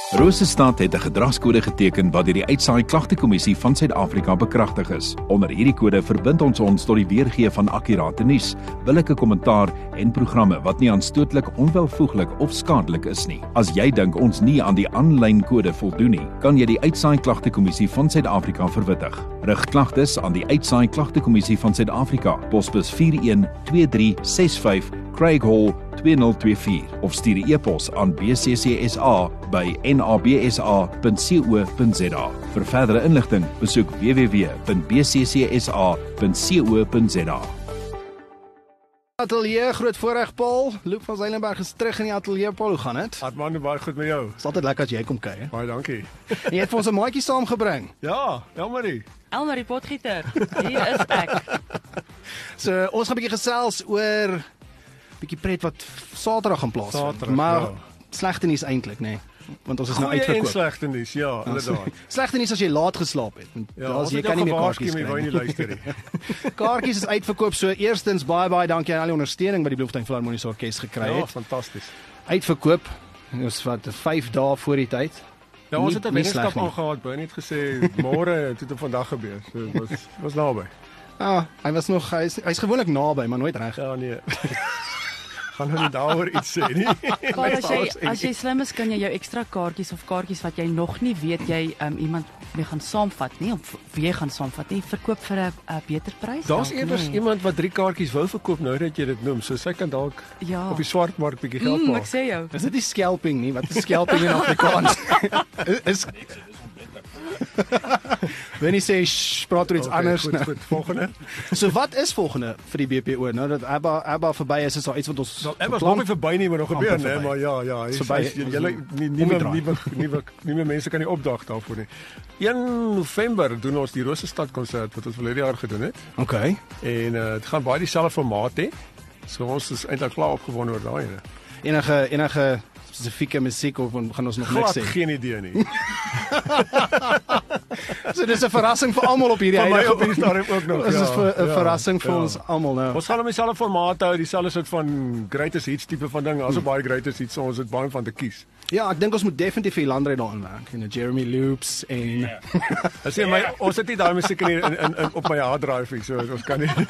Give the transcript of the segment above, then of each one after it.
Rosestad het 'n gedragskode geteken wat deur die Uitsaai Klagtekommissie van Suid-Afrika bekragtig is. Onder hierdie kode verbind ons tot die weergee van akkurate nuus, billike kommentaar en programme wat nie aanstootlik, onwelvoeglik of skadelik is nie. As jy dink ons nie aan die aanlyn kode voldoen nie, kan jy die Uitsaai Klagtekommissie van Suid-Afrika verwittig. Rig klagtes aan die Uitsaai Klagtekommissie van Suid-Afrika, posbus 412365 Craig Hall 2024 of stuur 'n e-pos aan bccsa@nabsa.co.za. Vir verdere inligting, besoek www.bccsa.co.za. Atelier, groot voorreg Paul. Loop van Zeilenberg is terug in die atelier. Paul, hoe gaan dit? Hartman, baie goed met jou. Dit is altyd lekker as jy kom kuier. Baie dankie. En jy het vir ons 'n maatjie saamgebring. Ja, Elmarie. Elmarie Potgieter, hier is ek. So, ons gaan 'n bietjie gesels oor bietjie pret wat Saterdag gaan plaasvind. Saterdag, maar ja. Slegte nuus eintlik, nê? Want ons is nou Goeie en uitverkoop. slegte nuus, ja, inderdaad. Slegte nuus as jy laat geslaap het. Want Ja, daar's jy kan nie meer kaartjies kry nie nie. luister nie. Kaartjies is uitverkoop. So eerstens baie dankie aan al die ondersteuning wat die Bloemfontein Filharmoniese Orkees gekry Ja, het. fantasties. Uitverkoop. Ons vat 5 dae voor die tyd. Ja, ons Nie- het 'n nie weddenskap sleg nie. aangehaal, Bernie het gesê môre het dit vandag gebeur. So was naby. Ah, hy's gewoonlik naby, maar nooit reg. Ja, nee. Gaan nou nie daaroor iets sê nie. Paul, as jy slim is, kan jy jou ekstra kaartjies of kaartjies wat jy nog nie weet jy iemand mee gaan saamvat nie, of wie jy gaan saamvat nie, verkoop vir 'n beter prys. Daar's dalk, eers nee. iemand wat 3 kaartjies wou verkoop nou dat jy dit noem. So sy kan dalk Ja. op die swartmark bietjie geld Ek maak. sê jou. Is dit nie scalping nie? Wat is scalping in Afrikaans? is Wanneer sê praat oor iets anders nou. Goed, volgende. So wat is volgende vir die BPO nou dat ABBA verby is daar iets wat ons Ek was nog nie verby nie, maar nog gebeur, amper né, verby. maar ja, Is verby. julle nie mense kan nie opdag daarvoor nie. 1 November doen ons die Rosestad konsert wat ons verlede jaar gedoen het. Okay. En dit gaan baie dieselfde formaat hê. So ons is eintlik klaar opgewonde oor daai ene. Enige spesifieke musiek of gaan ons nog niks Glad sê? geen idee nie. So dis 'n verrassing vir almal op hierdie Vir my huidige op hierdie stadium ook nog. Dis is 'n ja, verrassing vir ja. ons almal nou. Ons gaan hom dieselfde formaat hou, dieselfde soort van greatest hits tipe van ding. Aso baie greatest hits, so ons het baie van te kies. Ja, ek dink ons moet definitief vir Landry daarin werk. En Jeremy Loops en Ek sê my ons het nie daai musiek in op my hard drive nie, so ons kan nie.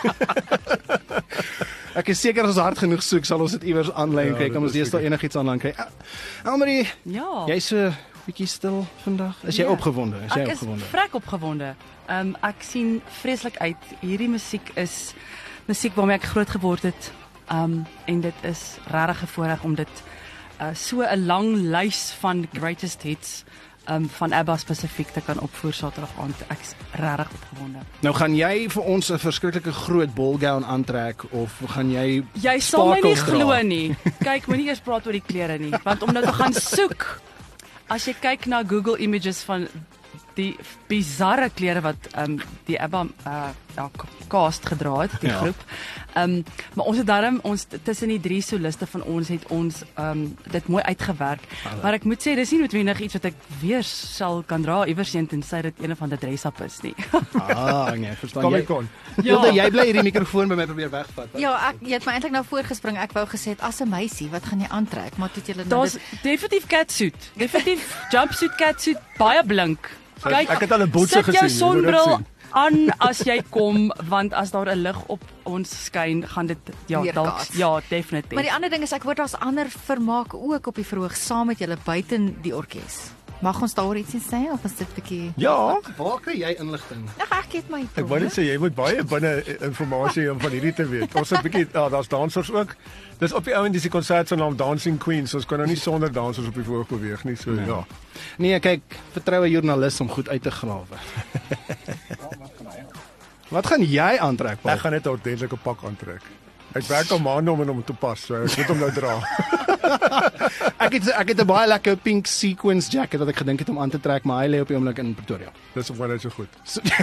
ek is seker as ons hard genoeg soek sal ons dit iewers aanlyn Ja, kry. dit Kan ons is deesdae seker. enigiets aanlyn kry? Elmarie, Ja. jy's so bietjie stil vandag. Is jy Ja. opgewonde? Is jy Ek is opgewonde? vrek opgewonde. Ek sien vreeslik uit. Hierdie musiek is musiek waarmee ek groot geword het. En dit is regtig 'n voorreg om dit so 'n lang lys van greatest hits van ABBA spesifiek te kan opvoer Saterdag aand. Ek is regtig opgewonde. Nou gaan jy vir ons 'n verskriklike groot ballgown aantrek of gaan jy Jy sal my nie sparkles dra? glo nie. Kyk, moenie eers praat oor die klere nie, want om nou te gaan soek. As jy kyk na Google Images van die bizarre klere wat die ABBA cast gedra het, die Ja. groep. Maar ons het daarom tussen die 3 soliste van ons het ons dit mooi uitgewerk. Maar ek moet sê dis nie noodwendig iets wat ek weer sal kan dra iewers heen tensy dit een van die dress-up is nie. Ah, nee, verstaan Kom jy. ek kon. Wilde jy bly hierdie mikrofoon by my probeer wegvat? Ja, jy het my eintlik nou voorgespring. Ek wou gesê het as 'n meisie, wat gaan jy aantrek? Maar toe het julle nou Daar's definitief catsuit. Definitief jumpsuit catsuit, baie blink. Kyk, Ek het al 'n bootse sit jou gesien, jy moet dit sonbril sien. aan as jy kom, want as daar 'n lig op ons skyn, gaan dit Weerkaats. ja, definitief. Maar die ander ding is ek hoor daar's ander vermaak ook op die verhoog saam met julle buiten die orkes. Mag ons daaroor iets sê of is dit bietjie Ja, Waar kry jy inligting? Ek het my ek wou net sê jy moet baie binne inligting om van hierdie te weet. Ons het bietjie daar's dansers ook. Dis op die ou en dis die konsert se naam Dancing Queens. Ons kan nou nie sonder dansers op die verhoog beweeg nie, so ja. Nee, kyk, vertrou 'n joernalis om goed uit te grawe. Wat gaan jy aantrek, Paul? Ek gaan net 'n ordentlike pak aantrek. Ek werk al maande om hom te pas, so ek moet hom nou dra. Ek het 'n baie lekker pink sequins jacket wat ek gedink het om aan te trek, maar hy lê op die oomblik in Pretoria. Dis of net so goed.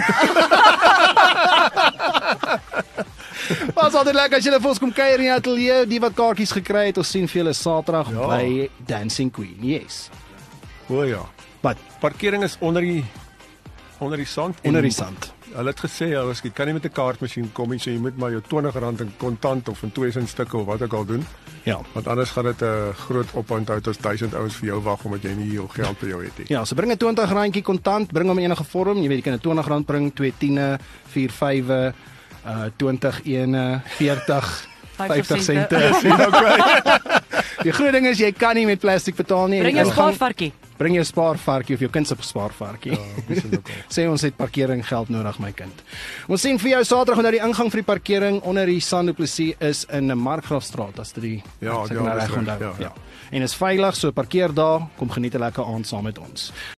Was altyd lekker as jy vir ons kom kuier in die ateljee, die wat kaartjies gekry het. Ons sien vir julle Saterdag Ja. by Dancing Queen. Yes. O ja. Wat Parkering is onder die sand. onder die sand. Hulle het gesê as jy kan nie met 'n kaartmasjien kom nie, so jy moet maar jou R20 in kontant of in 2000 stukke of wat ook al doen. Ja. Want anders gaan dit 'n groot oponthoud as 1000 ouens vir jou wag omdat jy nie jou geld by jou het nie. Ja, so bring 'n R20 kontant, bring hom in enige vorm. Jy weet jy kan 'n R20 bring, 2 10e, 4 5e, 20 1e, 40 50 sente. Die groot ding is jy kan nie met plastiek betaal nie. Bring jou spaarvarkie. Bring jou spaarvarkie of jou kind se spaarvarkie. Ja, Sê ons het parkering geld nodig, my kind. Ons sien vir jou Saterdag onder die ingang vir die parkering onder die San du Plessis is in 'n Markgraafstraat as dit die Ja, as ek ja, nou dis reg reg, onthou. ja. Ja. En is veilig, so parkeer daar, kom geniet 'n lekker aand saam met ons.